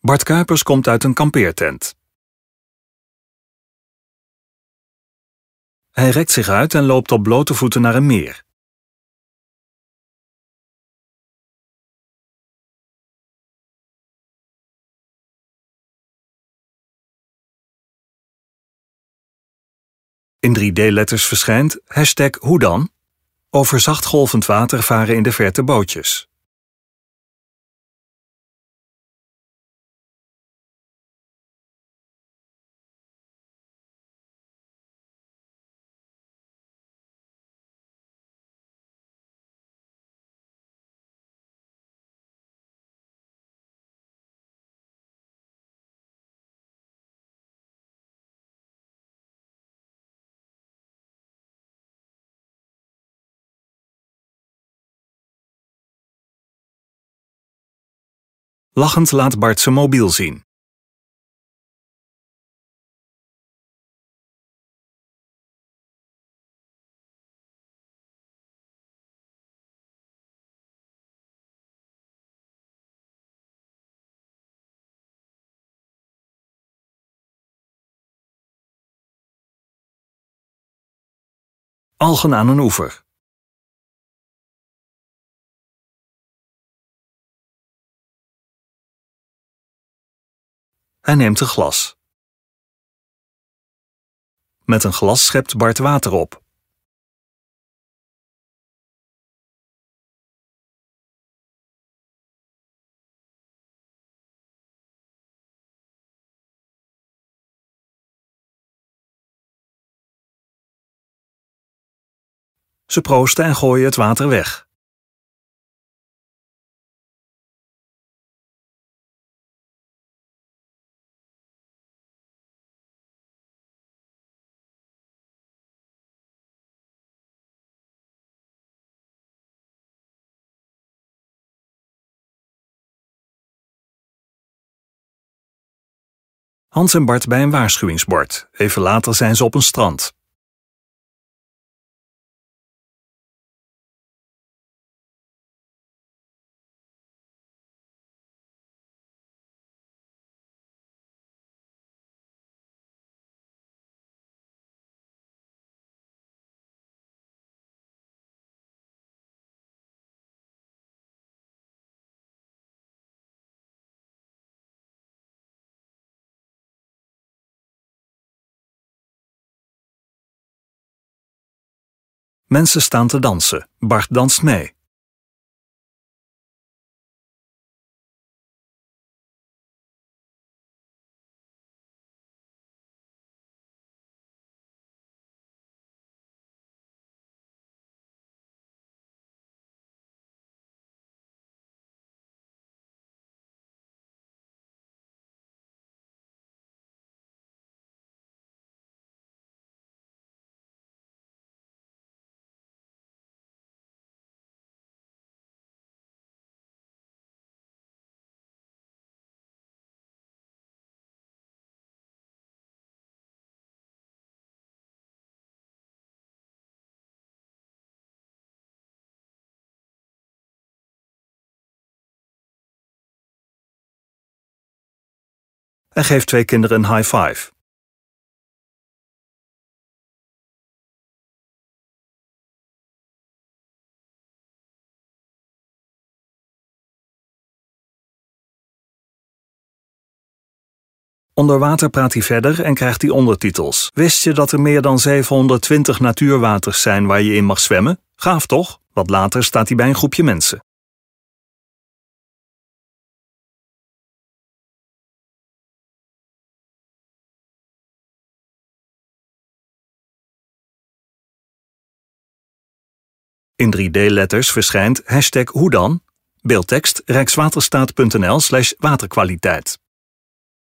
Bart Kuipers komt uit een kampeertent. Hij rekt zich uit en loopt op blote voeten naar een meer. In 3D-letters verschijnt #HoeDan. Over zacht golvend water varen in de verte bootjes. Lachend laat Bart zijn mobiel zien. Algen aan een oever. Hij neemt een glas. Met een glas schept Bart water op. Ze proosten en gooien het water weg. Hans en Bart bij een waarschuwingsbord. Even later zijn ze op een strand. Mensen staan te dansen. Bart danst mee. Hij geeft 2 kinderen een high five. Onder water praat hij verder en krijgt hij ondertitels. Wist je dat er meer dan 720 natuurwaters zijn waar je in mag zwemmen? Gaaf toch? Wat later staat hij bij een groepje mensen. In 3D-letters verschijnt #HoeDan. Beeldtekst rijkswaterstaat.nl/waterkwaliteit.